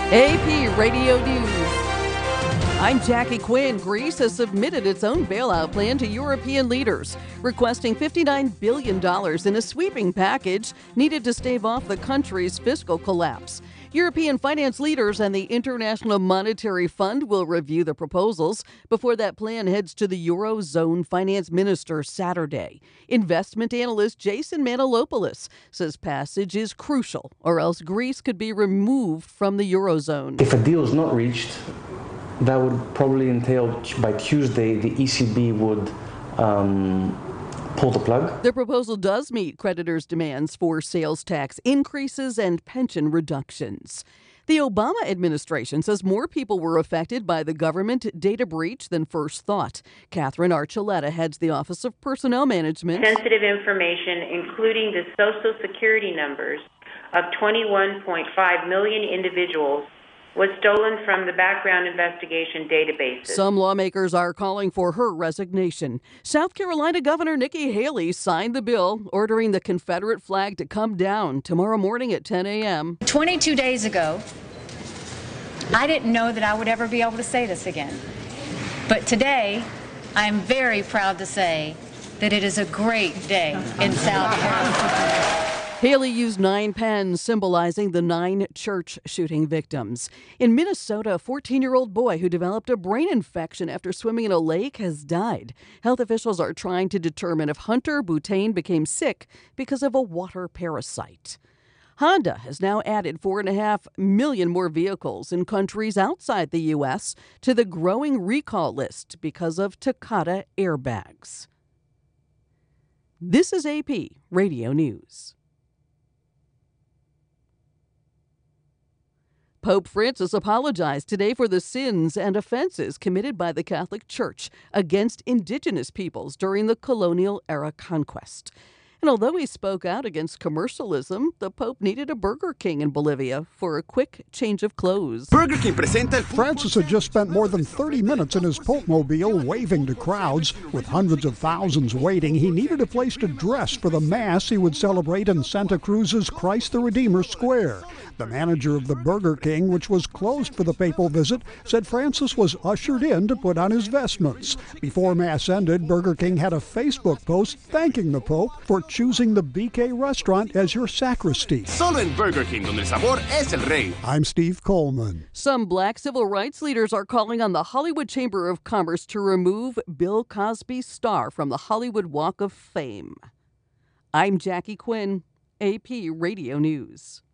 AP Radio News. I'm Jackie Quinn. Greece has submitted its own bailout plan to European leaders, requesting $59 billion in a sweeping package needed to stave off the country's fiscal collapse. European finance leaders and the International Monetary Fund will review the proposals before that plan heads to the Eurozone finance minister Saturday. Investment analyst Jason Manalopoulos says passage is crucial, or else Greece could be removed from the Eurozone. If a deal is not reached, that would probably entail by Tuesday the ECB would pull the plug. The proposal does meet creditors' demands for sales tax increases and pension reductions. The Obama administration says more people were affected by the government data breach than first thought. Catherine Archuleta heads the Office of Personnel Management. Sensitive information, including the Social Security numbers of 21.5 million individuals, was stolen from the background investigation databases. Some lawmakers are calling for her resignation. South Carolina Governor Nikki Haley signed the bill ordering the Confederate flag to come down tomorrow morning at 10 a.m. 22 days ago, I didn't know that I would ever be able to say this again. But today, I am very proud to say that it is a great day in South Carolina. Haley used 9 pens symbolizing the 9 church shooting victims. In Minnesota, a 14-year-old boy who developed a brain infection after swimming in a lake has died. Health officials are trying to determine if Hunter Butane became sick because of a water parasite. Honda has now added 4.5 million more vehicles in countries outside the U.S. to the growing recall list because of Takata airbags. This is AP Radio News. Pope Francis apologized today for the sins and offenses committed by the Catholic Church against indigenous peoples during the colonial-era conquest. And although he spoke out against commercialism, the Pope needed a Burger King in Bolivia for a quick change of clothes. Burger King presenta el Francis had just spent more than 30 minutes in his Pope-mobile waving to crowds. With hundreds of thousands waiting, he needed a place to dress for the Mass he would celebrate in Santa Cruz's Christ the Redeemer Square. The manager of the Burger King, which was closed for the papal visit, said Francis was ushered in to put on his vestments. Before Mass ended, Burger King had a Facebook post thanking the Pope for choosing the BK restaurant as your sacristy. Solo en Burger King, donde el sabor es el rey. I'm Steve Coleman. Some black civil rights leaders are calling on the Hollywood Chamber of Commerce to remove Bill Cosby's star from the Hollywood Walk of Fame. I'm Jackie Quinn, AP Radio News.